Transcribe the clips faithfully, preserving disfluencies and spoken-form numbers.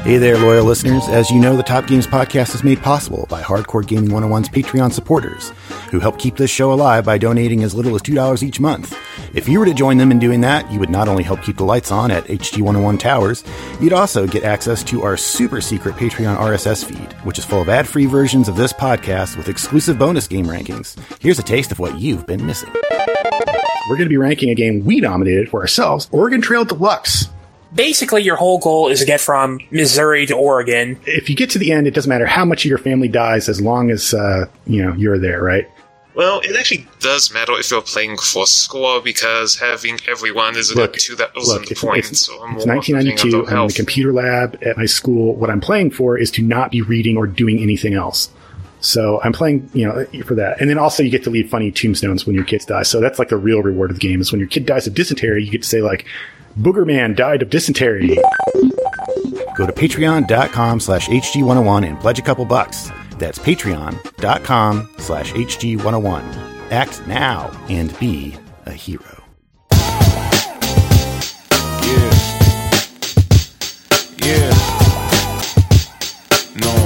Hey there, loyal listeners. As you know, the Top Games Podcast is made possible by Hardcore Gaming one oh one's Patreon supporters, who help keep this show alive by donating as little as two dollars each month. If you were to join them in doing that, you would not only help keep the lights on at H G one oh one Towers, you'd also get access to our super secret Patreon R S S feed, which is full of ad-free versions of this podcast with exclusive bonus game rankings. Here's a taste of what you've been missing. We're going to be ranking a game we nominated for ourselves, Oregon Trail Deluxe. Basically, your whole goal is to get from Missouri to Oregon. If you get to the end, it doesn't matter how much of your family dies as long as, uh, you know, you're there, right? Well, it actually does matter if you're playing for score, because having everyone isn't look, two thousand look, it's, points. It's, so I'm it's more nineteen ninety-two. I'm in the computer lab at my school. What I'm playing for is to not be reading or doing anything else. So I'm playing, you know, for that. And then also you get to leave funny tombstones when your kids die. So that's like the real reward of the game, is when your kid dies of dysentery, you get to say like, Booger Man died of dysentery. Go to patreon.com slash HG101 and pledge a couple bucks. That's patreon.com slash HG101. Act now and be a hero. Yeah. Yeah. No.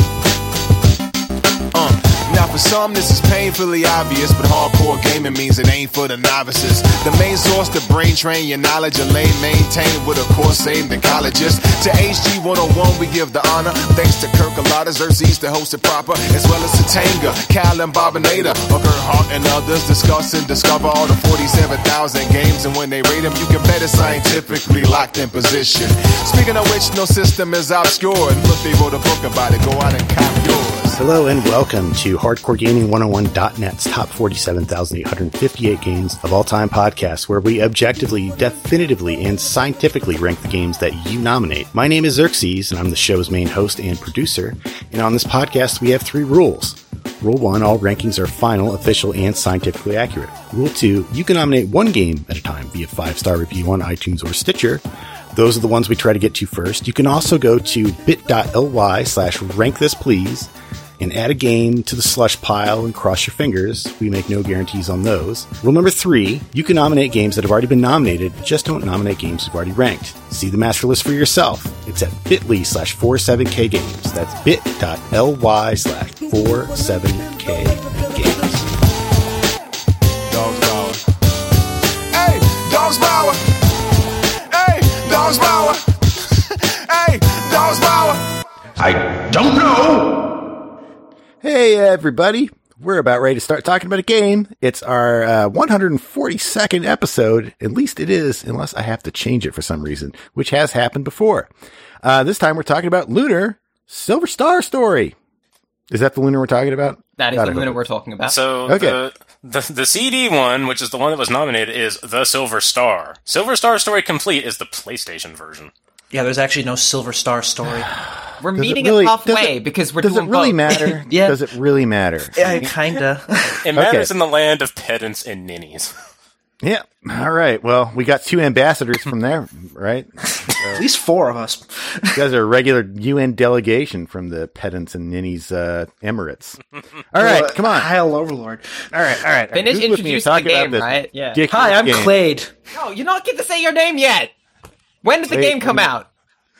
Uh. Now for some this is painfully obvious, but hardcore gaming means it ain't for the novices. The main source to brain train your knowledge, a lane maintained with a course saved in colleges. To H G one oh one we give the honor, thanks to Kirk Alada, Xerxes to host it proper, as well as Satanga, Cal and Bobinator, Hooker, Hart and others discuss and discover all the forty-seven thousand games, and when they rate them you can bet it's scientifically locked in position. Speaking of which, no system is obscured. Look, they wrote a book about it, go out and cop yours. Hello and welcome to Hardcore Gaming one oh one dot net's top forty-seven thousand eight hundred fifty-eight games of all time podcast, where we objectively, definitively, and scientifically rank the games that you nominate. My name is Xerxes, and I'm the show's main host and producer. And on this podcast, we have three rules. Rule one, all rankings are final, official, and scientifically accurate. Rule two, you can nominate one game at a time via five-star review on iTunes or Stitcher. Those are the ones we try to get to first. You can also go to bit.ly slash rankthisplease and add a game to the slush pile and cross your fingers. We make no guarantees on those. Rule number three, you can nominate games that have already been nominated, just don't nominate games you've already ranked. See the master list for yourself. It's at bit.ly slash 47k games. That's bit.ly slash 47k games. Dogs Power. Hey, Dogs Power. Hey, Dogs Power. Hey, Dogs Power. I don't know. Hey, everybody. We're about ready to start talking about a game. It's our uh, one hundred forty-second episode. At least it is, unless I have to change it for some reason, which has happened before. Uh, this time we're talking about Lunar Silver Star Story. Is that the Lunar we're talking about? That is God, the Lunar we're talking about. So okay. the, the the C D one, which is the one that was nominated, is The Silver Star. Silver Star Story Complete is the PlayStation version. Yeah, there's actually no Silver Star Story. We're Does meeting it really, it halfway it, because we're does doing it really both. matter? Yeah. Does it really matter? Yeah, kinda. It matters Okay. in the land of pedants and ninnies. Yeah. All right. Well, we got two ambassadors from there, right? At least four of us. You guys are a regular U N delegation from the pedants and ninnies uh, Emirates. All right, Well, come on. Heil Overlord. All right, all right. Finish Who's with me to introducing talk the game, about this right? Yeah. ridiculous Hi, I'm game? Clade. No, you're not getting to say your name yet. When did the Wait, game come wait. out?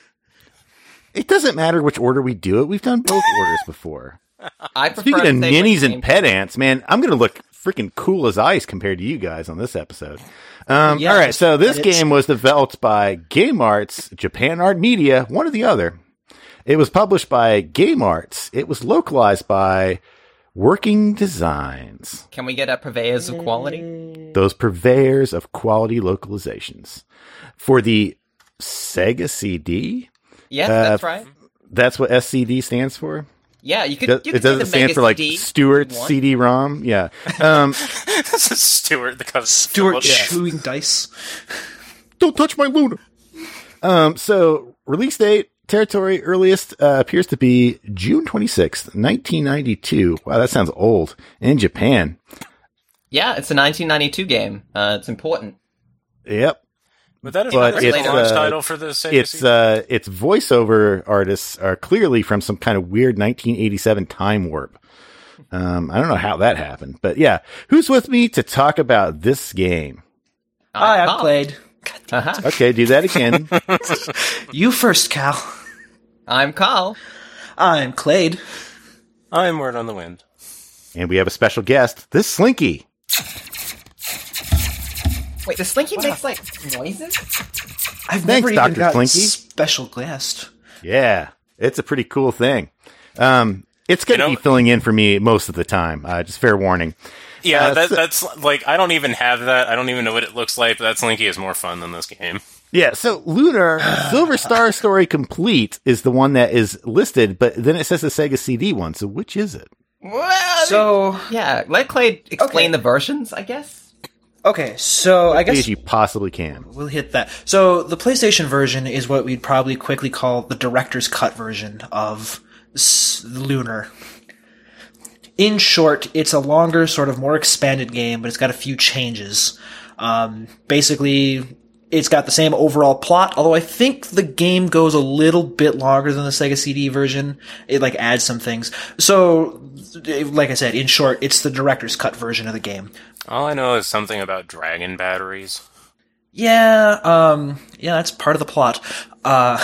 It doesn't matter which order we do it. We've done both orders before. I prefer Speaking to of say ninnies when and the game- pedants, man, I'm going to look freaking cool as ice compared to you guys on this episode. Um, Yeah, all right, so this edits. game was developed by Game Arts, Japan Art Media, one or the other. It was published by Game Arts. It was localized by Working Designs, Can we get a purveyors of quality? those purveyors of quality localizations. For the Sega C D, Yes, Uh, that's right. that's what S C D stands for. Yeah, you could. Does- You it could say doesn't the stand Mega for like C D Stewart if you want. C D ROM. Yeah. Um, This is Stuart, the cousin. Stuart Yeah. chewing dice. don't touch my Luna. Um, so release date, territory, earliest uh, appears to be June twenty-sixth, nineteen ninety-two. Wow, that sounds old. In Japan. Yeah, it's a nineteen ninety-two game. Uh, it's important. Yep. But that is But not it's, a launch uh, title for the Sega Its C D. uh, its voiceover artists are clearly from some kind of weird nineteen eighty-seven time warp. Um, I don't know how that happened, but yeah. Who's with me to talk about this game? Hi, Uh, I'm Clade. Uh-huh. Okay, do that again. You first, Cal. I'm Carl. I'm Clade. I'm Word on the Wind. And we have a special guest, this Slinky. Wait, the Slinky makes, like, noises? I've Thanks, never even Doctor got Slinky. special guest. Yeah, it's a pretty cool thing. Um, it's going to You know- be filling in for me most of the time. Uh, just fair warning. Yeah, Uh, that, so- that's like, I don't even have that. I don't even know what it looks like, but that Slinky is more fun than this game. Yeah, so Lunar Silver Star Story Complete is the one that is listed, but then it says the Sega C D one. So which is it? Well, So, yeah, let Clay explain Okay. the versions, I guess. okay, so I As guess you possibly can. we'll hit that. So the PlayStation version is what we'd probably quickly call the director's cut version of S- Lunar. In short, it's a longer, sort of more expanded game, but it's got a few changes. Um, basically, it's got the same overall plot, although I think the game goes a little bit longer than the Sega C D version. It, like, adds some things. So, like I said, in short, it's the director's cut version of the game. All I know is something about dragon batteries. Yeah, um, yeah, that's part of the plot. Uh,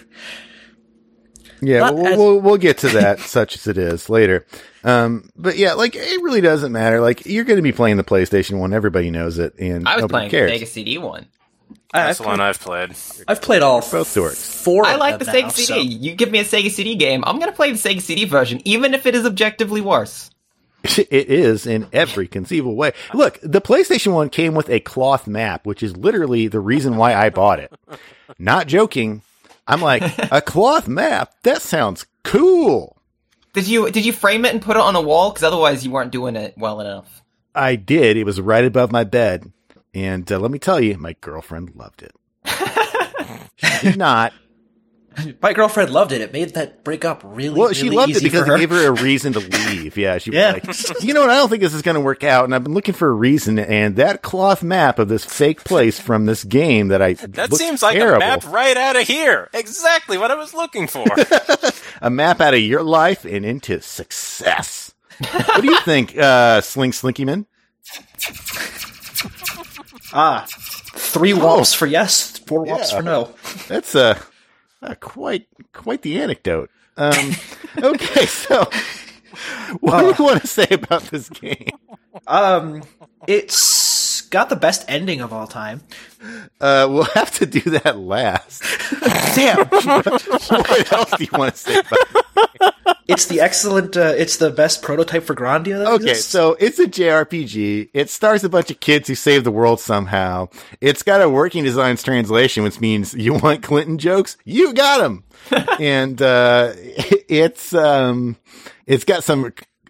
Yeah, Not we'll, as- we'll we'll get to that, such as it is, later. Um, but yeah, like it really doesn't matter. Like you're going to be playing the PlayStation one, everybody knows it, and I was nobody playing cares. the Sega C D one. That's I've the one I've played. I've played all Both dorks. four I of like the them Sega now, C D. so- You give me a Sega C D game, I'm gonna play the Sega C D version, even if it is objectively worse. It is in every conceivable way. Look, the PlayStation one came with a cloth map, which is literally the reason why I bought it. Not joking. I'm like, a cloth map? That sounds cool. Did you did you frame it and put it on a wall? Because otherwise you weren't doing it well enough. I did. It was right above my bed. And uh, let me tell you, my girlfriend loved it. She did not. My girlfriend loved it. It made that breakup really, Well, really she loved it easy because for her. it gave her a reason to leave. Yeah, she Yeah. was like, you know what? I don't think this is going to work out. And I've been looking for a reason. And that cloth map of this fake place from this game that I That looks seems like terrible. a map right out of here. Exactly what I was looking for. A map out of your life and into success. What do you think, uh, Sling Slinkyman? Ah, three whomps for yes, four whomps Yeah. for no. That's uh, uh, quite quite the anecdote. Um, okay, so what do you want to say about this game? Um, it's got the best ending of all time. Uh, we'll have to do that last. Damn, What else do you want to say about it? it's the excellent. Uh, it's the best prototype for Grandia that Okay, exists. so it's a J R P G. It stars a bunch of kids who save the world somehow. It's got a working designs translation, which means you want Clinton jokes? You got them. And, uh, it's, um, it's got some,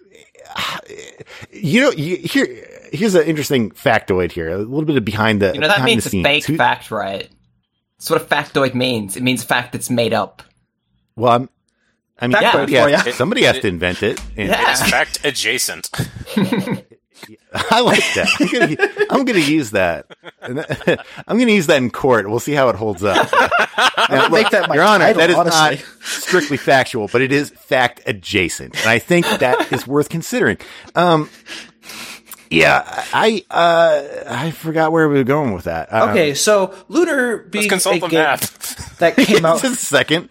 you know, you, here, here's an interesting factoid here. A little bit of behind the, You know that behind means the a scenes. fake Who- fact, right? That's what a factoid means. It means fact that's made up. Well, I'm, I mean, Factoid somebody, for has, ya. somebody has to invent it. And Yeah. It's fact adjacent. I like that. I'm gonna, I'm gonna use that. I'm gonna use that in court. We'll see how it holds up. Now, make that my Your Honor, title, that is honestly. not strictly factual, but it is fact adjacent, and I think that is worth considering. Um, yeah, I uh, I forgot where we were going with that. Um, Okay, so Lunar Let's being consult a the game map. that came out. just a second.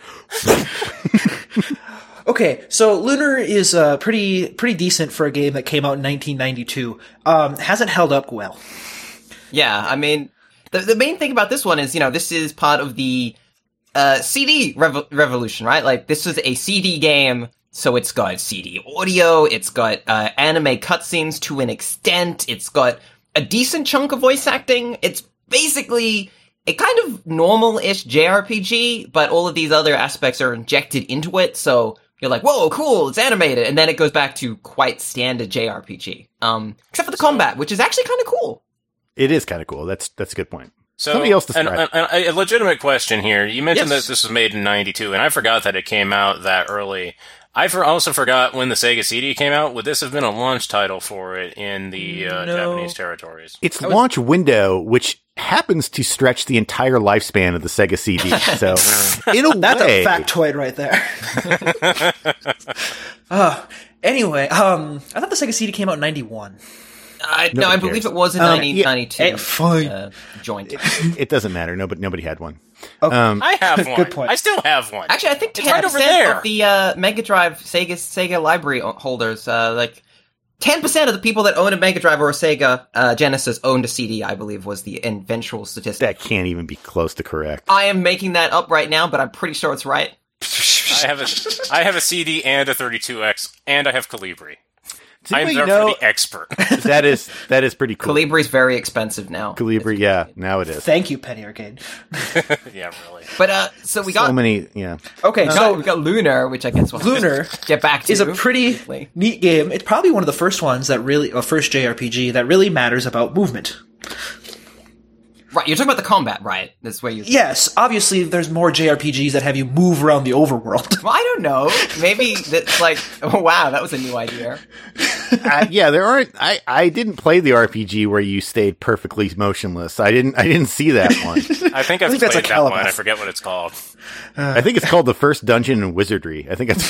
Okay, so Lunar is uh, pretty pretty decent for a game that came out in nineteen ninety-two. Um, hasn't held up well. Yeah, I mean, the the main thing about this one is, you know, this is part of the uh, C D revo- revolution, right? Like, this is a C D game, so it's got C D audio, it's got uh, anime cutscenes to an extent, it's got a decent chunk of voice acting. It's basically a kind of normal-ish J R P G, but all of these other aspects are injected into it, so you're like, whoa, cool, it's animated, and then it goes back to quite standard J R P G. Um, except for the combat, which is actually kind of cool. It is kind of cool. That's that's a good point. So, Somebody else and, describe. and, and a legitimate question here. You mentioned Yes. that this was made in ninety-two, and I forgot that it came out that early. I for also forgot when the Sega C D came out. Would this have been a launch title for it in the uh, No. Japanese territories? Its launch window, which happens to stretch the entire lifespan of the Sega C D. So, in a That's way, a factoid right there. uh, anyway, um, I thought the Sega C D came out in ninety-one. I, no, Nobody I believe cares. it was in Um, nineteen ninety-two. yeah, eh, fine. Uh, joint. It doesn't matter. Nobody, nobody had one. Okay. Um, I have one. Good point. I still have one. Actually, I think It's ten right over percent there. of the uh, Mega Drive Sega Sega library o- holders, uh, like ten percent of the people that own a Mega Drive or a Sega uh, Genesis owned a C D. I believe was the eventual statistic. that can't even be close to correct. I am making that up right now, but I'm pretty sure it's right. I have a, I have a C D and a thirty-two X, and I have Calibri. Does I'm anybody therefore know the expert. that is that is pretty cool. Calibri's very expensive now. Calibri, yeah, now it is. Thank you, Penny Arcade. Yeah, really. But uh, so we got So many, yeah. Okay, we got, so we got Lunar, which I guess we'll have Lunar to get back to. is a pretty briefly. neat game. It's probably one of the first ones that really, a first J R P G that really matters about movement. Right, you're talking about the combat, right? That's where you. Yes, obviously there's more J R P Gs that have you move around the overworld. Well, I don't know. Maybe that's like, oh wow, that was a new idea. uh, yeah, there aren't. I, I didn't play the R P G where you stayed perfectly motionless. I didn't. I didn't see that one. I think I've think played that's a that one. Calabash. I forget what it's called. I think it's called the first dungeon in Wizardry. I think that's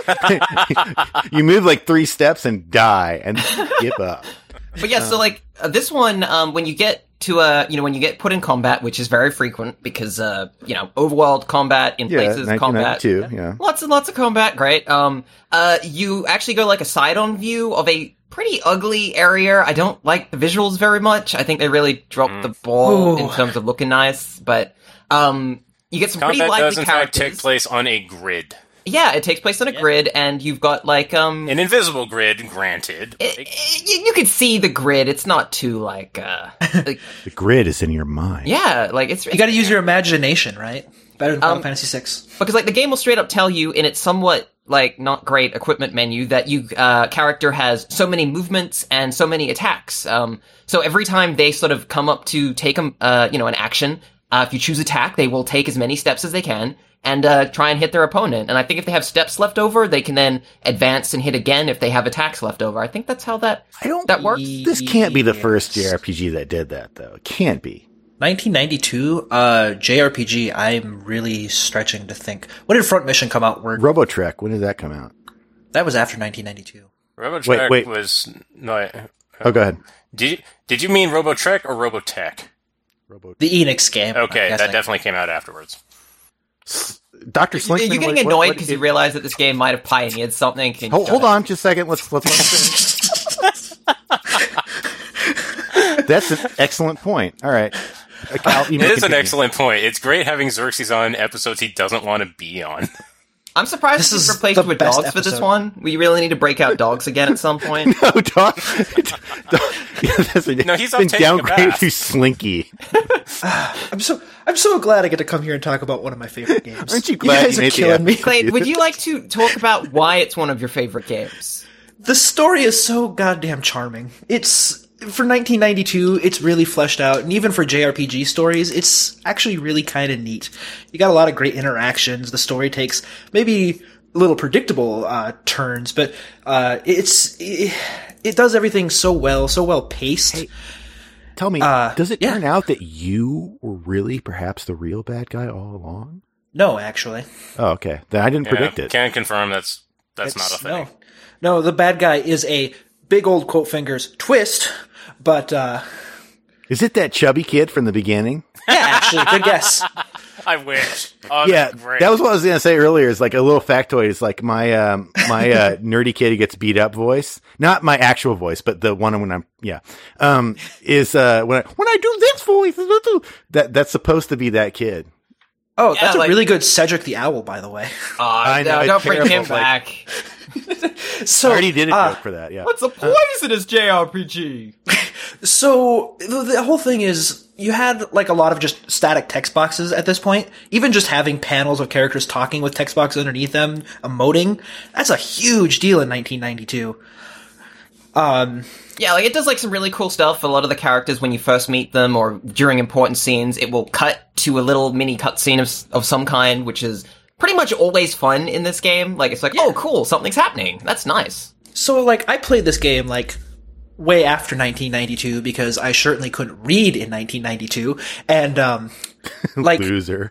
what you move like three steps and die and give up. But yeah, so like uh, this one, um, when you get to uh, you know, when you get put in combat, which is very frequent because uh, you know, overworld combat in Yeah, places, combat, nineteen ninety-two. Yeah. lots and lots of combat, great. Um, uh, you actually go like a side-on view of a pretty ugly area. I don't like the visuals very much. I think they really dropped the ball in Ooh. terms of looking nice, but um, you get some pretty Combat lively does, in fact, characters. take place on a grid. Yeah, it takes place on a grid, and you've got like um. An invisible grid, granted. It, it, you, you can see the grid. It's not too like uh, like, The grid is in your mind. yeah, like it's, You got to use your imagination, right? Better than Final Um, Fantasy six. because like the game will straight up tell you in its somewhat like not great equipment menu that you uh character has so many movements and so many attacks. Um, so every time they sort of come up to take um uh you know an action, uh, if you choose attack, they will take as many steps as they can and uh try and hit their opponent. And I think if they have steps left over, they can then advance and hit again if they have attacks left over. I think that's how that I don't. that works. This can't be the first J R P G that did that, though. It can't be. nineteen ninety-two, uh, J R P G, I'm really stretching to think. When did Front Mission come out? Where Robotrek. When did that come out? That was after nineteen ninety-two. Robotrek Wait, wait. was no. Oh, go ahead. Did you, did you mean Robotrek or Robotech? The Enix game. Okay, I'm that guessing. definitely came out afterwards. Doctor Slinkman. You're getting what- annoyed what- because you realize that this game might have pioneered something. Can you Hold, shut hold it? on, just a second. Let's let's. let's That's an excellent point. All right. Uh, Cal, you It may is an continue. excellent point. It's great having Xerxes on episodes he doesn't want to be on. I'm surprised This this is is replaced the with best dogs for this episode. one. We really need to break out dogs again at some point. No, dog. dog yeah, that's a, No, he's it's off been taking a downgraded bath. to Slinky. I'm so I'm so glad I get to come here and talk about one of my favorite games. Aren't you glad guys you are made the killing me. effort? Clay, would you like to talk about why it's one of your favorite games? The story is so goddamn charming. It's for nineteen ninety-two, it's really fleshed out, and even for J R P G stories, it's actually really kind of neat. You got a lot of great interactions. The story takes maybe a little predictable uh, turns, but uh, it's it, it does everything so well, so well paced. Hey, Tell me, Uh, does it yeah. turn out that you were really perhaps the real bad guy all along? No, actually, Oh, okay. Then I didn't predict Yeah, it. Can confirm that's that's It's- not a thing. No, no, the bad guy is a big old quote fingers twist, but uh, Is it that chubby kid from the beginning? yeah, actually, good guess. I wish. Oh, Yeah, that's great. that was what I was going to say earlier. Is like a little factoid. Is like my um, my uh, nerdy kid who gets beat up voice, not my actual voice, but the one when I'm yeah, um, is uh, when I, when I do this voice, that that's supposed to be that kid. Oh, Yeah, that's like- a really good Cedric the Owl, by the way. Uh, I know, no, it's don't bring him terrible, like- back. So I already did a uh, joke for that. Yeah, What's a poisonous J R P G? So the, the whole thing is, you had like a lot of just static text boxes at this point. Even just having panels of characters talking with text boxes underneath them, emoting, that's a huge deal in nineteen ninety-two. Um, Yeah, like it does like some really cool stuff. A lot of the characters, when you first meet them or during important scenes, it will cut to a little mini cutscene of of some kind, which is pretty much always fun in this game. Like it's like, oh, cool, something's happening. That's nice. so like I played this game like way after nineteen ninety-two because I certainly couldn't read in nineteen ninety-two, and um, like loser.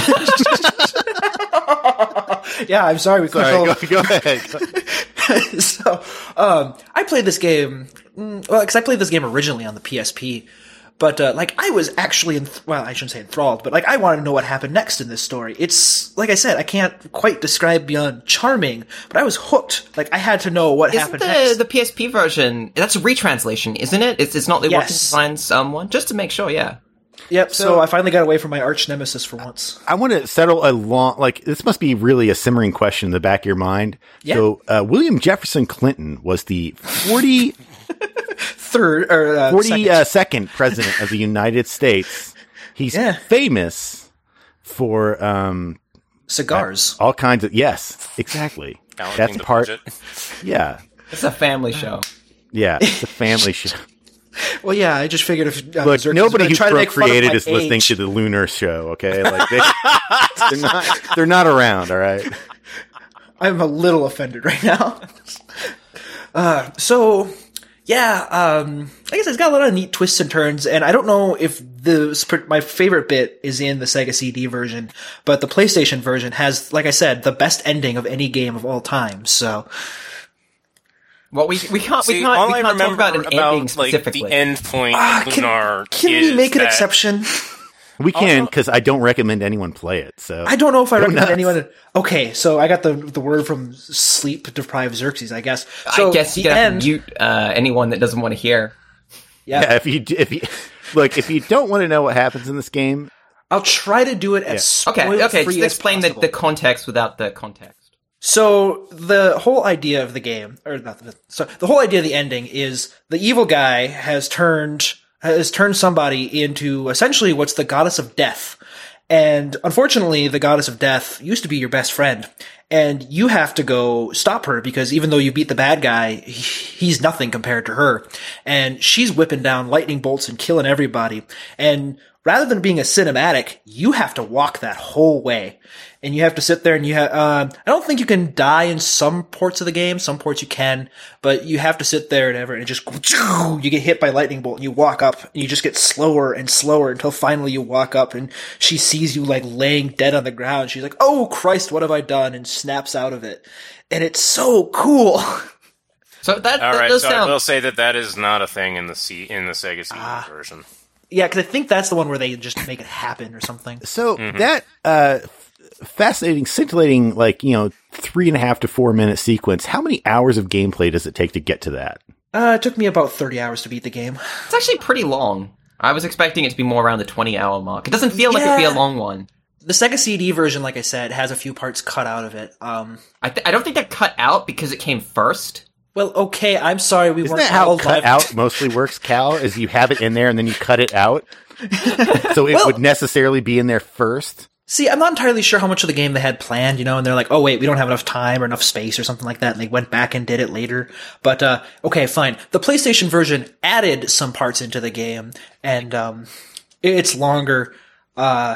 yeah, I'm sorry we couldn't. Sorry, all- go, go ahead. so um, I played this game mm, well, because I played this game originally on the P S P, but uh, like I was actually, enth- well, I shouldn't say enthralled, but like I wanted to know what happened next in this story. It's like I said, I can't quite describe beyond charming, but I was hooked. Like I had to know what Isn't happened the, next. the P S P version, that's a retranslation, isn't it? It's, it's not the Yes. Working Design someone? Just to make sure, yeah. Yep. So, so I finally got away from my arch nemesis for once. I want to settle a long, like, this must be really a simmering question in the back of your mind. Yeah. So, uh, William Jefferson Clinton was the forty Third or uh, forty second. uh, second president of the United States. He's Yeah. famous for um, cigars. all kinds of yes, exactly. Balancing That's the part. budget. Yeah, It's a family show. yeah. It's a family show. Well, yeah, I just figured if uh, Look, Xerxes was nobody gonna who try to make fun of procreated my is listening age- to the Lunar Show. Okay, like they, they're not. They're not around. All right. I'm a little offended right now. uh, so, yeah, um, I guess it's got a lot of neat twists and turns, and I don't know if the my favorite bit is in the Sega C D version, but the PlayStation version has, like I said, the best ending of any game of all time. So, Well, we we can't See, we can't all we I can't talk remember about an ending about like specifically. the end point ah, of can, Lunar can is we make an that- exception? We can Also- because I don't recommend anyone play it. So I don't know if I Go recommend nuts. anyone. Okay, so I got the the word from sleep deprived Xerxes, I guess. So I guess you the can end, mute uh, anyone that doesn't want to hear. yeah, Yeah, if you d- if you look, if you don't want to know what happens in this game, I'll try to do it as Okay, okay, spoiler-free just as explain the, possible. the context without the context. So the whole idea of the game, or not the, so the whole idea of the ending is the evil guy has turned has turned somebody into essentially what's the goddess of death. And unfortunately, the goddess of death used to be your best friend. And you have to go stop her because even though you beat the bad guy, he's nothing compared to her. And she's whipping down lightning bolts and killing everybody. And rather than being a cinematic, you have to walk that whole way. And you have to sit there and you have, um, I don't think you can die in some ports of the game. Some ports you can, but you have to sit there and ever, and it just, you get hit by lightning bolt and you walk up and you just get slower and slower until finally you walk up and she sees you like laying dead on the ground. She's like, oh Christ, what have I done? And snaps out of it. And it's so cool. So that, All that right, does so I sound. will say that that is not a thing in the C in the Sega C D Ah. version. Yeah, because I think that's the one where they just make it happen or something. so Mm-hmm. that uh, f- fascinating, scintillating, like you know, three and a half to four minute sequence. How many hours of gameplay does it take to get to that? Uh, it took me about thirty hours to beat the game. It's actually pretty long. I was expecting it to be more around the twenty hour mark. It doesn't feel like it'd be a Yeah. long one. The Sega C D version, like I said, has a few parts cut out of it. Um, I, th- I don't think that cut out because it came first. well, okay, I'm sorry we Isn't weren't that how all cut live- out mostly works, Cal? Is you have it in there and then you cut it out, so it Well- would necessarily be in there first. See, I'm not entirely sure how much of the game they had planned, you know, and they're like, oh wait, we don't have enough time or enough space or something like that, and they went back and did it later. But, uh, okay, fine. The PlayStation version added some parts into the game, and, um, it's longer. Uh,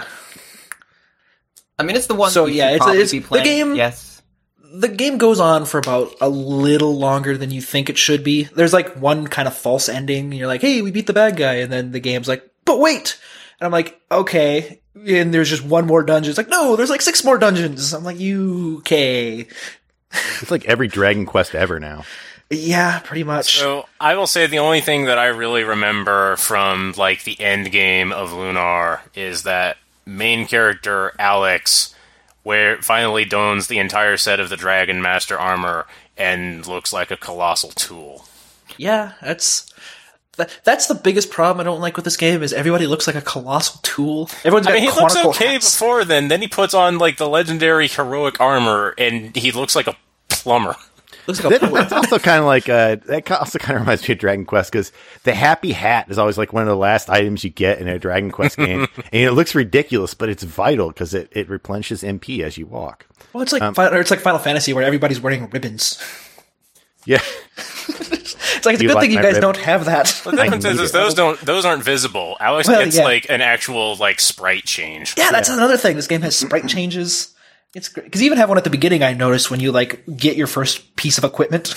I mean, it's the one So, we yeah, should it's- probably it's- be the playing. game- Yes. the game goes on for about a little longer than you think it should be. There's like one kind of false ending, and you're like, hey, we beat the bad guy, and then the game's like, but wait! And I'm like, okay. And there's just one more dungeon. It's like, no, there's like six more dungeons. I'm like, you, okay. It's like every Dragon Quest ever now. Yeah, pretty much. So I will say the only thing that I really remember from like the end game of Lunar is that main character Alex, where finally dons the entire set of the Dragon Master armor and looks like a colossal tool. Yeah, that's that, that's the biggest problem I don't like with this game is everybody looks like a colossal tool. Everyone's got I mean, he looks conical okay hats. before then. Then he puts on like the legendary heroic armor, and he looks like a plumber. Looks like a That- That's also kind of like uh, that also kind of reminds me of Dragon Quest because the happy hat is always like one of the last items you get in a Dragon Quest game, and it looks ridiculous, but it's vital because it, it replenishes M P as you walk. well, it's like um, Final, or it's like Final Fantasy where everybody's wearing ribbons. Yeah, It's like it's a You good like thing you my guys ribbon? don't have that. The difference I is, need is it. those don't those aren't visible. Alex Well, gets yeah. like an actual like sprite change. Yeah, that's another thing. This game has sprite changes. It's great because you even have one at the beginning. I noticed when you like get your first piece of equipment,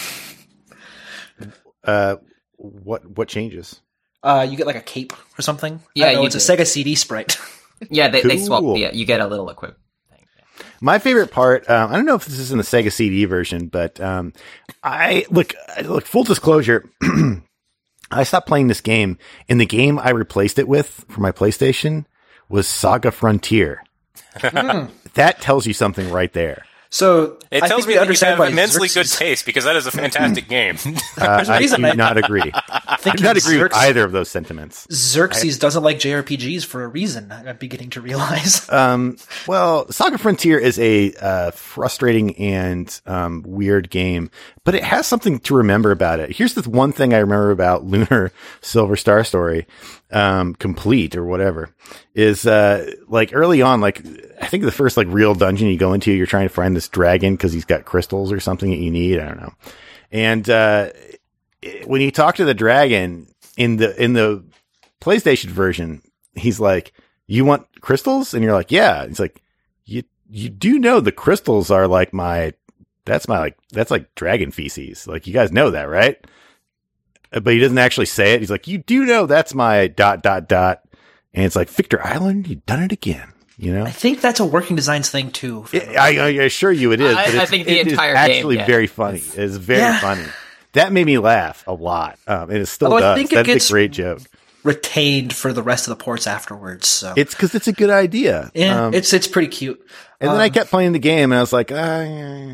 uh, what what changes? uh, you get like a cape or something. Yeah, I don't know, you it's do. a Sega C D sprite. Yeah, they, they swap. Cool. Yeah, you get a little equip. thing. Yeah. My favorite part, um, I don't know if this is in the Sega C D version, but um, I look, I- look. Full disclosure, I stopped playing this game, and the game I replaced it with for my PlayStation was Saga Frontier. That tells you something right there. So It I tells think me we that you understand have why immensely Xerxes- good taste, because that is a fantastic game. Uh, I do reason I- not agree. I do thinking not agree with Xerxes- either of those sentiments. Xerxes doesn't like J R P Gs for a reason. I'm beginning to realize. Um, well, Saga Frontier is a uh, frustrating and um, weird game, but it has something to remember about it. Here's the one thing I remember about Lunar Silver Star Story, um, complete or whatever, is uh, like early on, like I think the first like real dungeon you go into, you're trying to find this dragon because he's got crystals or something that you need. I don't know. And uh, when you talk to the dragon in the in the PlayStation version, he's like, "You want crystals?" And you're like, "Yeah." He's like, "You you do know the crystals are like my that's my like that's like dragon feces. Like you guys know that, right?" But he doesn't actually say it. He's like, "You do know that's my dot dot dot." And it's like, "Victor Island, you've done it again." You know, I think that's a working designs thing too. It- I, I assure you it is. I- but I it's, think the it is entire game, actually yeah. very funny. It's very Yeah. funny. That made me laugh a lot. Um, and it still Although I does. think it That's gets- a great joke. Retained for the rest of the ports afterwards. So It's because it's a good idea. yeah, Um, it's it's pretty cute. and then I Um, kept playing the game, and I was like, uh,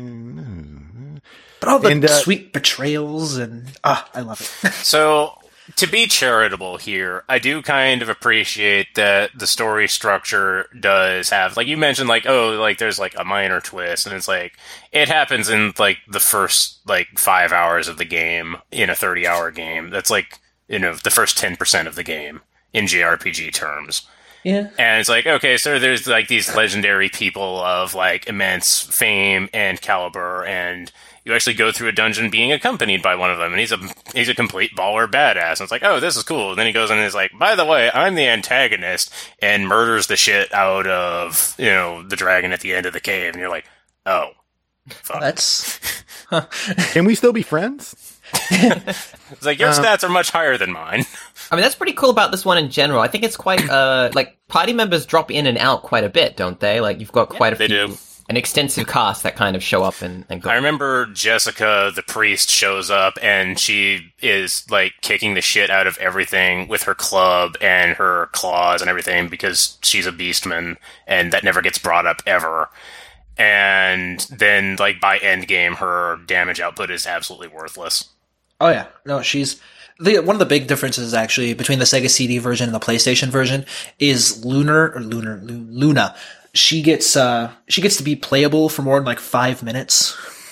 but all the and, uh, sweet betrayals and ah, I love it. So, to be charitable here, I do kind of appreciate that the story structure does have, like you mentioned, like, oh, like there's like a minor twist, and it's like, it happens in like the first like five hours of the game in a thirty hour game. That's like, you know, the first ten percent of the game in J R P G terms. Yeah. And it's like, okay, so there's like these legendary people of like immense fame and caliber, and you actually go through a dungeon being accompanied by one of them, and he's a he's a complete baller badass. And it's like, oh, this is cool. And then he goes in and is like, by the way, I'm the antagonist, and murders the shit out of, you know, the dragon at the end of the cave. And you're like, oh, fuck. That's can we still be friends? It's like, your uh, stats are much higher than mine. I mean, that's pretty cool about this one in general. I think it's quite, uh, like, party members drop in and out quite a bit, don't they? Like, you've got quite a they few, do. an extensive cast that kind of show up and, and go. I remember Jessica, the priest, shows up, and she is, like, kicking the shit out of everything with her club and her claws and everything because she's a beastman, and that never gets brought up ever. And then, like, by endgame, her damage output is absolutely worthless. oh yeah, no, she's the one of the big differences actually between the Sega C D version and the PlayStation version is Lunar or Lunar Lu- Luna. She gets uh she gets to be playable for more than like five minutes.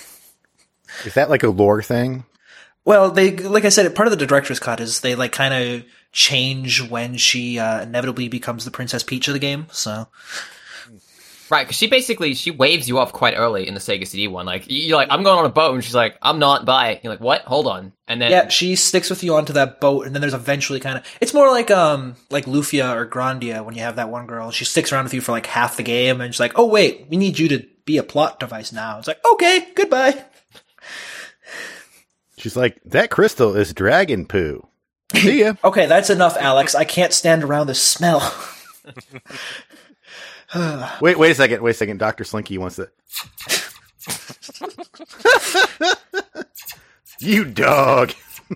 Is that like a lore thing? Well, they like I said, part of the director's cut is they like kind of change when she uh, inevitably becomes the Princess Peach of the game. So Right, because she basically, she waves you off quite early in the Sega C D one. Like, you're like, I'm going on a boat, and she's like, I'm not, bye. You're like, what? Hold on. And then... yeah, she sticks with you onto that boat, and then there's eventually kind of it's more like um like Lufia or Grandia when you have that one girl. She sticks around with you for like half the game, and she's like, oh wait, we need you to be a plot device now. It's like, okay, goodbye. She's like, that crystal is dragon poo. See ya. Okay, that's enough, Alex. I can't stand around this smell. Wait, wait a second. Wait a second. Doctor Slinky wants to. You dog.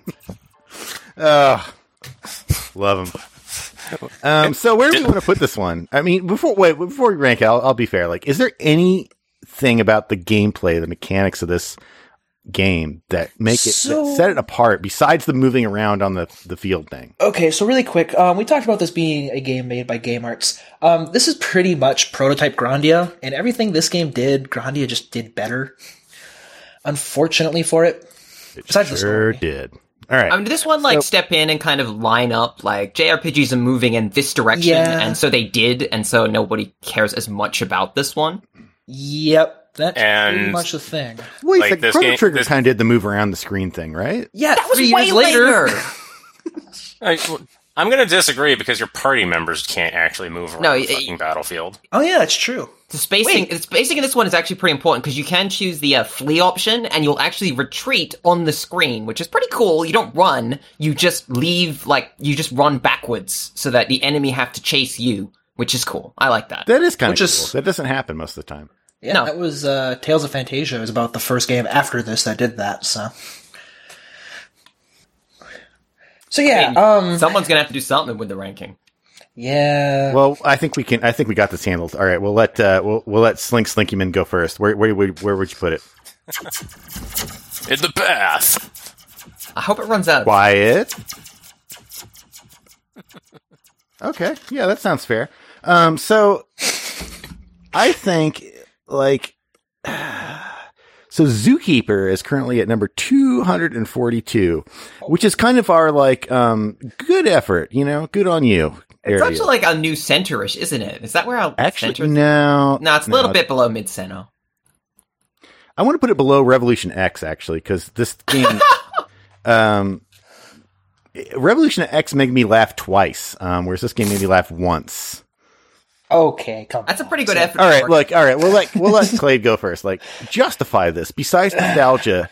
Oh, love him. Um, so where do we want to put this one? I mean, before wait, before we rank, I'll, I'll be fair. Like, is there anything about the gameplay, the mechanics of this game that make it So- that set it apart besides the moving around on the the field thing? Okay, so really quick, um, we talked about this being a game made by Game Arts. Um, this is pretty much prototype Grandia, and everything this game did, Grandia just did better. Unfortunately for it. It Besides the sure story. did. All right. I mean, did this one, like, So- step in and kind of line up, like, J R P Gs are moving in this direction, Yeah. and so they did, and so nobody cares as much about this one? Yep, that's pretty And- much the thing. Wait a like second. this Chrono game- Trigger this- kind of did the move around the screen thing, right? Yeah, That was three way years later! I, I'm going to disagree because your party members can't actually move around No, the y- fucking battlefield. Oh yeah, that's true. The spacing, Wait. the spacing in this one is actually pretty important, because you can choose the uh, flee option, and you'll actually retreat on the screen, which is pretty cool. You don't run, you just leave, like, you just run backwards, so that the enemy have to chase you, which is cool. I like that. That is kind of Which cool. is- That doesn't happen most of the time. Yeah, No. that was uh, Tales of Fantasia. It was about the first game after this that did that. So So yeah, I mean, um, someone's gonna have to do something with the ranking. yeah. Well, I think we can. I think we got this handled. All right, we'll let uh, we'll we'll let Slink Slinkyman go first. Where where where, where would you put it? In the bath. I hope it runs out. Quiet. Okay, yeah, that sounds fair. Um, so I think like so Zookeeper is currently at number two hundred forty-two, which is kind of our like um good effort, you know, good on you. It's area. actually like a new centerish, isn't it? Is that where our Actually, center? no, No, it's a no, little bit below mid center. I want to put it below Revolution X actually, because this game, um, Revolution X made me laugh twice, um, whereas this game made me laugh once. Okay, come That's on. a pretty good effort. All right, for- look, all right, we'll let we'll let Clade go first. Like, justify this. Besides nostalgia,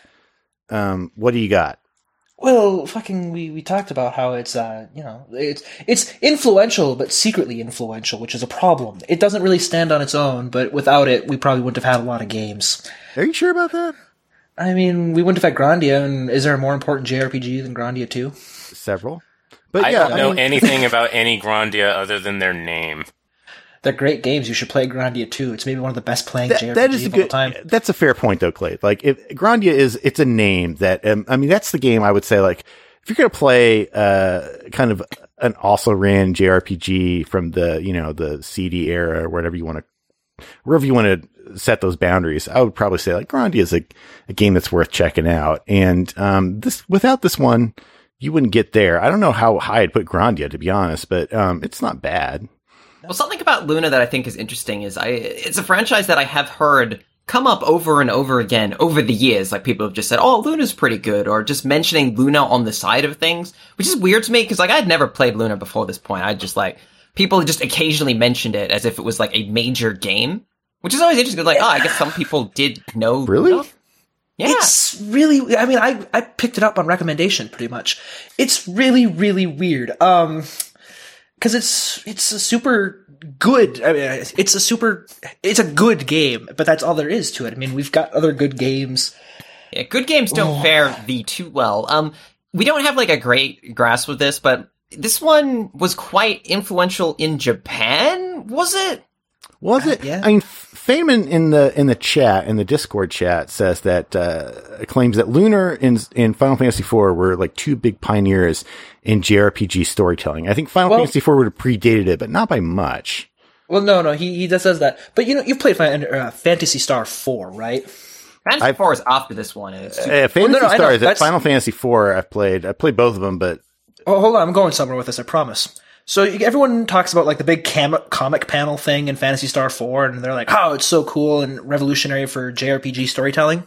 um, what do you got? Well, fucking, we, we talked about how it's, uh, you know, it's it's influential, but secretly influential, which is a problem. It doesn't really stand on its own, but without it, we probably wouldn't have had a lot of games. Are you sure about that? I mean, we wouldn't have had Grandia, and is there a more important J R P G than Grandia two? Several, but I yeah, don't know mean, anything about any Grandia other than their name. They're great games. You should play Grandia two. It's maybe one of the best playing that, J R P Gs that is a of all good. time. That's a fair point, though, Clade. Like, if Grandia is, it's a name that, um, I mean, that's the game I would say. Like, if you're gonna play, uh, kind of an also ran J R P G from the, you know, the C D era or whatever you want to, wherever you want to set those boundaries, I would probably say like Grandia is a, a game that's worth checking out. And um, this without this one, you wouldn't get there. I don't know how high I'd put Grandia, to be honest, but um, it's not bad. Well, something about Luna that I think is interesting is I it's a franchise that I have heard come up over and over again over the years. Like, people have just said, oh, Luna's pretty good, or just mentioning Luna on the side of things, which is weird to me because, like, I'd never played Luna before this point. I just, like, people just occasionally mentioned it as if it was, like, a major game, which is always interesting. Like, oh, I guess some people did know Really? Luna. Yeah. It's really, I mean, I, I picked it up on recommendation pretty much. It's really, really weird. Um, cause it's, it's a super good, I mean, it's a super, it's a good game, but that's all there is to it. I mean, we've got other good games. Yeah, good games don't fare the too well. Um, we don't have, like, a great grasp of this, but this one was quite influential in Japan, was it? Was it? yeah. I mean, Feynman in the in the chat in the Discord chat says that uh, claims that Lunar and in Final Fantasy four were like two big pioneers in J R P G storytelling. I think Final Well- Fantasy four would have predated it, but not by much. Well, no, no, he, he just says that. But you know, you've played Fan- uh, Phantasy Star four, right? Fantasy I- four is after this one. And it's Uh, Fantasy Well, no, no, I know, Star is at that's- Final Fantasy four. I've played. I've played both of them, but Oh, hold on, I'm going somewhere with this, I promise. So you, everyone talks about like the big cam- comic panel thing in Phantasy Star four, and they're like, oh, it's so cool and revolutionary for J R P G storytelling.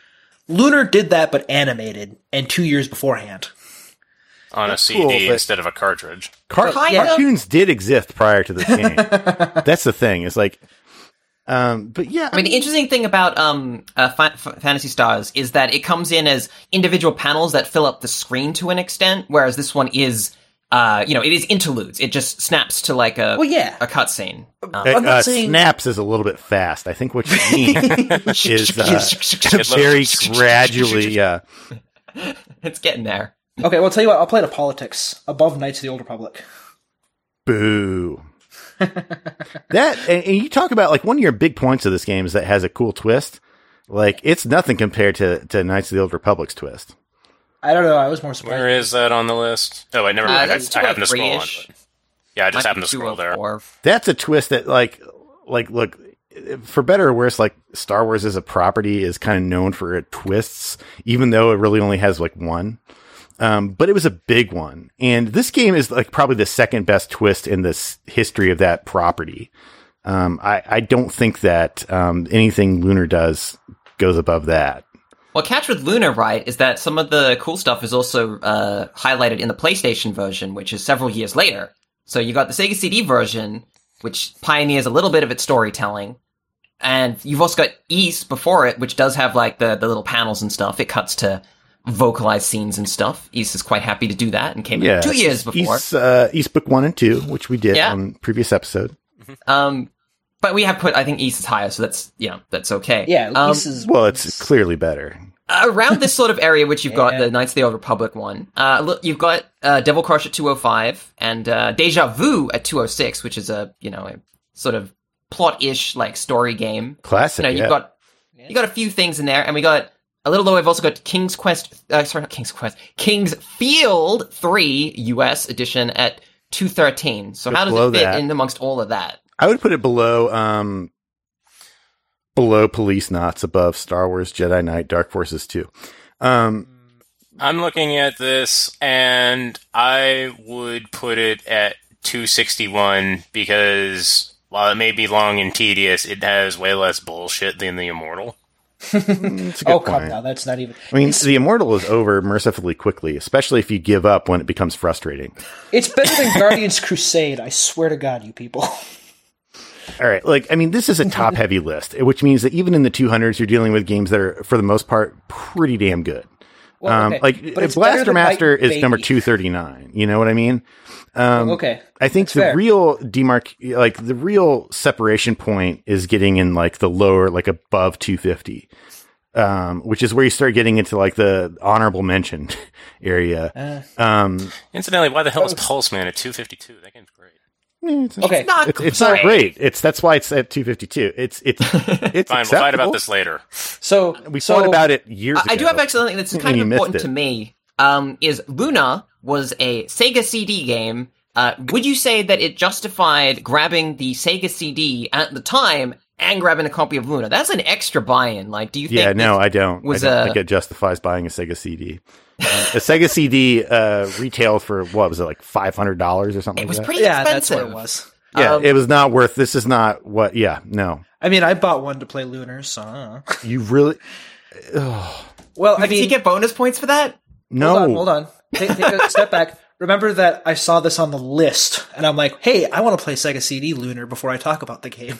Lunar did that, but animated, and two years beforehand. On a That's C D cool, but- instead of a cartridge. car- Kind of. cartoons did exist prior to this game. That's the thing. It's like, um, but yeah, I mean, the interesting thing about um, uh, Fa- F- Fantasy Stars is that it comes in as individual panels that fill up the screen to an extent, whereas this one is, uh, you know, it is interludes. It just snaps to like a Well, yeah. a cutscene. Um, I'm not uh, saying- snaps is a little bit fast. I think what you mean is uh, very gradually. Uh, it's getting there. Okay, well, I'll tell you what, I'll play the politics above Knights of the Old Republic. boo. that and, and you talk about like one of your big points of this game is that it has a cool twist. Like, it's nothing compared to to Knights of the Old Republic's twist. I don't know, I was more surprised. Where is that on the list? Oh, wait, never Uh, mind. I, that's I happened to scroll on. two oh three-ish. But yeah, I just Might happened be to scroll there. two oh four. That's a twist that like like look, for better or worse, like Star Wars as a property is kind of known for its twists, even though it really only has like one. Um, but it was a big one. And this game is like probably the second best twist in this history of that property. Um, I, I don't think that um, anything Lunar does goes above that. Well, catch with Luna, right, is that some of the cool stuff is also uh, highlighted in the PlayStation version, which is several years later. So you got the Sega C D version, which pioneers a little bit of its storytelling. And you've also got East before it, which does have like the, the little panels and stuff. It cuts to vocalized scenes and stuff. East is quite happy to do that and came Yeah, out two years before. East, uh, East Book one and two, which we did Yeah. on previous episode. Um, but we have put, I think East is higher, so that's, you know, that's okay. Yeah, Um, this is... Well, it's clearly better. around this sort of area, which you've got Yeah. the Knights of the Old Republic one, uh, look, you've got uh, Devil Crush at two oh five and uh, Deja Vu at two oh six, which is a you know a sort of plot-ish like story game. Classic. You know, you've yeah. got you got a few things in there, and we got a little low. We've also got King's Quest. Uh, sorry, not King's Quest. King's Field three U S edition at two thirteen. So Just how does below it fit that. in amongst all of that? I would put it below um below Police Knots, above Star Wars Jedi Knight Dark Forces two. Um I'm looking at this, and I would put it at two sixty-one because while it may be long and tedious, it has way less bullshit than the Immortal. it's a good Oh, come point. now. That's not even. I mean, it's, the Immortal is over mercifully quickly, especially if you give up when it becomes frustrating. it's better than Guardians Crusade. I swear to God, you people. All right, like, I mean, this is a top-heavy list, which means that even in the two hundreds, you're dealing with games that are, for the most part, pretty damn good. Well, Um, okay, like, but it's better Blaster than Master Might is Baby. number two thirty-nine. You know what I mean? Um, Okay, I think that's the fair. real demarc, like, the real separation point is getting in, like, the lower, like, above two fifty. Um, which is where you start getting into, like, the honorable mention area. Uh, Um, Incidentally, why the hell is Pulseman at two fifty-two? That game's great. it's, okay, Not it's, it's great. not great. It's that's why it's at two fifty-two. It's it's it's Fine, we'll fight about acceptable. this later. so We so, fought about it years ago. I I do have actually something that's And kind you of missed important it. to me. Um, is Luna was a Sega C D game. Uh, would you say that it justified grabbing the Sega C D at the time and grabbing a copy of Luna? That's an extra buy-in. Like, do you think? Yeah, no, this I don't. was I don't a- think it justifies buying a Sega C D. Um, a Sega C D uh, retailed for what was it, like five hundred dollars or something? It was like that? pretty yeah, that's expensive. what it was. Yeah, um, it was not worth. This is not what. Yeah, no. I mean, I bought one to play Lunar, so. I don't know. You really? Well, I Did he mean, get bonus points for that? No. hold on, hold on. Take, take a step back. Remember that I saw this on the list, and I'm like, hey, I want to play Sega C D Lunar before I talk about the game.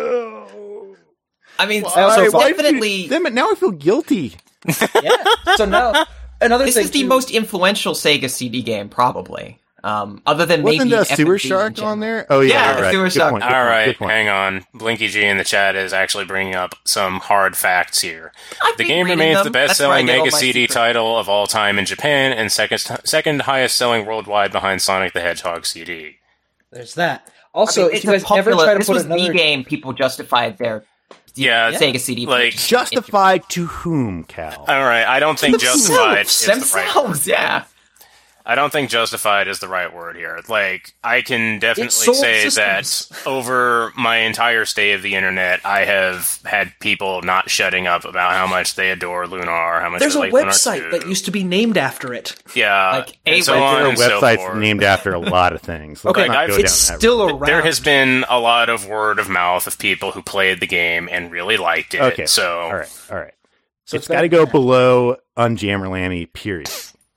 I mean, I also so thought- definitely. Damn it! Now I feel guilty. Yeah. So now, another This thing. is the too- most influential Sega C D game, probably. Um, other than Wasn't maybe a F and Sewer B in Shark general. on there? Oh yeah, Yeah, all right. Sewer Good Shark. point, good All point, right, good point. hang on. Blinky G in the chat is actually bringing up some hard facts here. I've The been game reading remains them. the That's where I best-selling get all Mega my C D secret- title of all time in Japan and second second highest-selling worldwide behind Sonic the Hedgehog C D. There's that. Also, I mean, if it's you a guys popular, ever try to this put was another the game people justified their Yeah, Sega C D. like- purchase. Justified to whom, Cal? all right. I don't think justified is the right. themselves, yeah. I don't think justified is the right word here. Like, I can definitely sold say systems. that over my entire stay of the internet, I have had people not shutting up about how much they adore Lunar, how much There's they a like Lunar website two. that used to be named after it. yeah, Like, a and so web- on There are and so websites forth. named after a lot of things. Let's Okay, not I've- go it's down that still road. around. There has been a lot of word of mouth of people who played the game and really liked it. Okay, So, all right, all right. So it's it's got to better- go below Unjammerlammy, period.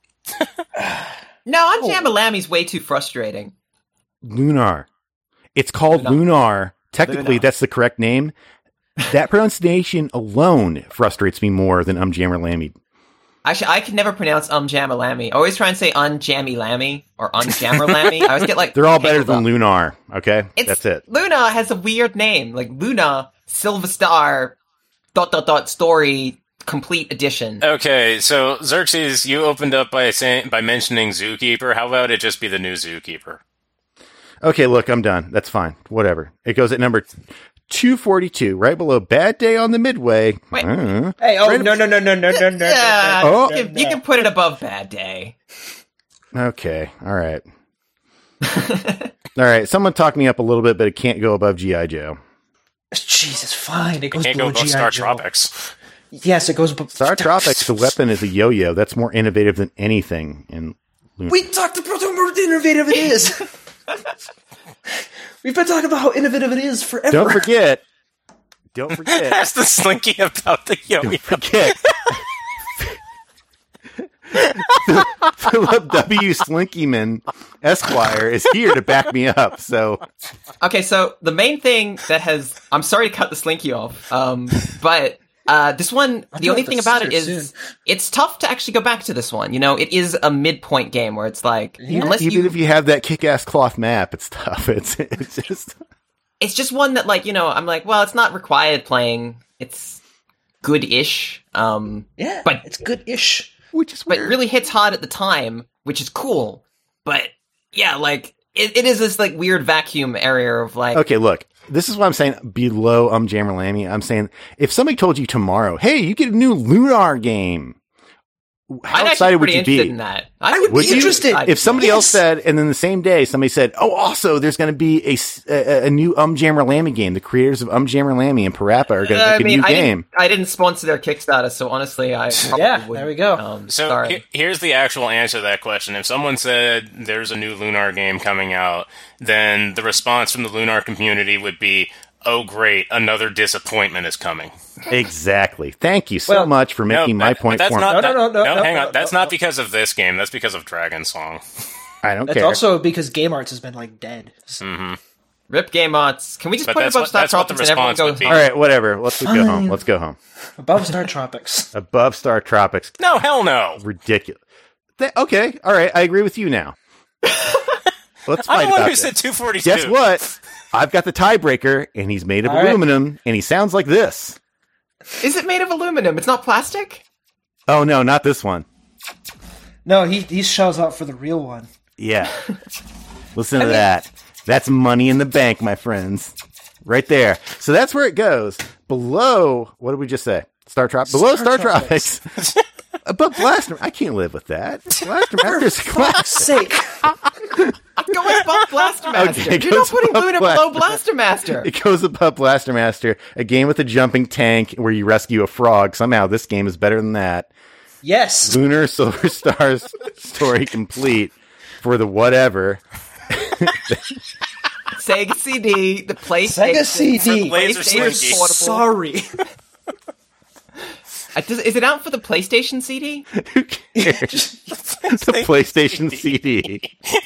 No, I'm Jamalami's way too frustrating. Lunar. It's called Lunar. Lunar. Technically, Lunar. that's the correct name. That pronunciation alone frustrates me more than Umjammerlammy. Actually, I can never pronounce um Jamalami. I always try and say unjammy lammy or unjammerlammy. I always get like They're all better tangled than up. Lunar, okay? It's, That's it. Luna has a weird name, like Luna Silver Star dot dot dot story complete edition. okay, so Xerxes, you opened up by saying by mentioning Zookeeper. How about it just be the new Zookeeper? Okay, look, I'm done. That's fine. Whatever. It goes at number two forty-two, right below Bad Day on the Midway. Wait. Uh, Hey, oh, Right- no, no, no, no, no, no, no. Yeah, Oh. you, can, you can put it above Bad Day. okay, all right. All right, someone talk me up a little bit, but it can't go above G I. Joe. Jesus, fine. It goes Can't go below above G I. Star Joe. Tropics. Yes, it goes above Star Tropics, the weapon is a yo-yo. That's more innovative than anything in Lunar. We talked about how innovative it is. We've been talking about how innovative it is forever. Don't forget. Don't forget. Ask the Slinky about the yo-yo. Don't forget. Philip W. Slinkyman, Esquire, is here to back me up. So, Okay, so the main thing that has I'm sorry to cut the Slinky off, um, but uh, this one, the do only have thing the about it scissors is soon. it's tough to actually go back to this one. You know, it is a midpoint game where it's like unless even you, if you have that kick-ass cloth map, it's tough. It's it's just it's just one that like you know I'm like, well, it's not required playing. It's good-ish. Um, Yeah, but it's good-ish. Which is but weird. really hits hard at the time, which is cool. But yeah, like it, it is this like weird vacuum area of like. Okay, look. This is what I'm saying below Um Jammer Lammy. I'm saying if somebody told you tomorrow, hey, you get a new Lunar game, how I'd excited would be you interested be? in that. I would Would be you? interested. I'd- If somebody Yes. else said, and then the same day somebody said, oh, also there's going to be a, s- a, a new Um Jammer Lammy game. The creators of Um Jammer Lammy and Parappa are going to Uh, make I a mean, new I game. didn't, I didn't sponsor their Kickstarter, so honestly, I probably Yeah, wouldn't. there we go. Um, So sorry. he- here's the actual answer to that question. If someone said there's a new Lunar game coming out, then the response from the Lunar community would be, oh great, another disappointment is coming. Exactly. Thank you so Well, much for making No, my but- point but that's for me. not, No, no, that- no, no, no, hang no, on. That's no, not no. because of this game. That's because of Dragon Song. I don't That's care. also because Game Arts has been like dead. Rip Game Arts. Can we just But put it that's above what- Star that's what the Tropics and everyone response would goes, be. All right, whatever. Let's go home. Fine. Let's go home. Above Star Tropics. Above Star Tropics. No, hell no. Ridiculous. Th- okay. All right. I agree with you now. Let's I'm fight the one about who this. said two forty-two. Guess what? I've got the tiebreaker, and he's made of All right. aluminum, and he sounds like this. Is it made of aluminum? It's not plastic? Oh, no, not this one. No, he he shells out for the real one. Yeah. Listen to that. That's money in the bank, my friends. Right there. So that's where it goes. Below, what did we just say? Star Tropics. Below Star, Star Tropics. Above Blaster. I can't live with that. Blaster Master's a classic. Sake. Go above Blaster Master. Okay, it You're not goes putting above Luna Blaster below Blaster Master. It goes above Blaster Master, a game with a jumping tank where you rescue a frog. Somehow this game is better than that. Yes. Lunar Silver Stars story complete for the whatever. Sega C D, the PlayStation. Sega C D. Laser PlayStation Slinky. Portable. Sorry. Uh, does- Is it out for the PlayStation C D? Who cares? The PlayStation C D.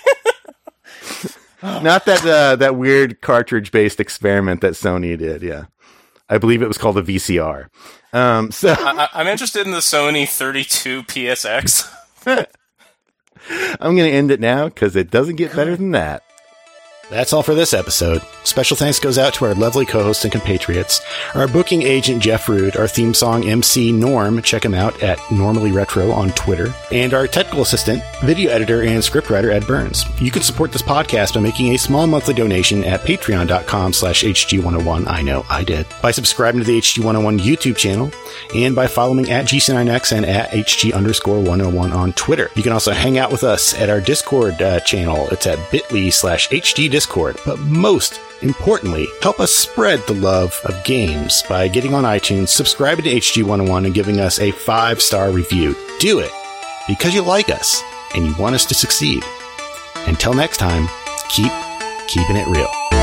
Not that uh, that weird cartridge-based experiment that Sony did. Yeah, I believe it was called a V C R. Um, so I- I'm interested in the Sony thirty-two P S X. I'm going to end it now because it doesn't get better than that. That's all for this episode. Special thanks goes out to our lovely co-hosts and compatriots, our booking agent Jeff Rude, our theme song M C Norm, check him out at Normally Retro on Twitter, and our technical assistant, video editor, and scriptwriter Ed Burns. You can support this podcast by making a small monthly donation at patreon.com slash HG101. I know, I did. By subscribing to the H G one oh one YouTube channel, and by following at G C nine X and at HG underscore 101 on Twitter. You can also hang out with us at our Discord uh, channel. It's at bit.ly slash HG Discord. But most importantly, help us spread the love of games by getting on iTunes, subscribing to H G one oh one, and giving us a five-star review. Do it because you like us and you want us to succeed. Until next time, keep keeping it real.